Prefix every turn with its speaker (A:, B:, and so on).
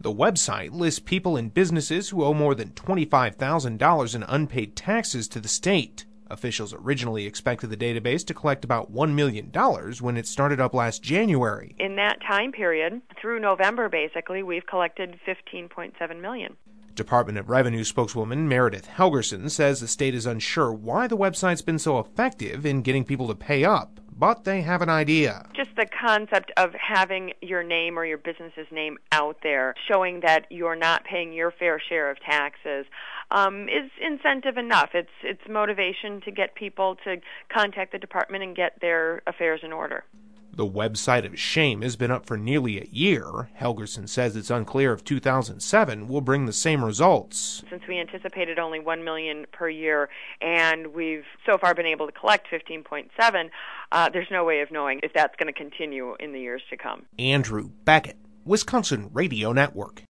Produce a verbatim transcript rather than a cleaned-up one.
A: The website lists people and businesses who owe more than twenty-five thousand dollars in unpaid taxes to the state. Officials originally expected the database to collect about one million dollars when it started up last January.
B: In that time period, through November basically, we've collected fifteen point seven million dollars.
A: Department of Revenue spokeswoman Meredith Helgerson says the state is unsure why the website's been so effective in getting people to pay up, but they have an idea.
B: Just the concept of having your name or your business's name out there, showing that you're not paying your fair share of taxes, um, is incentive enough. It's it's motivation to get people to contact the department and get their affairs in order.
A: The website of shame has been up for nearly a year. Helgerson says it's unclear if two thousand seven will bring the same results.
B: Since we anticipated only one million dollars per year and we've so far been able to collect fifteen point seven, uh, there's no way of knowing if that's going to continue in the years to come.
A: Andrew Beckett, Wisconsin Radio Network.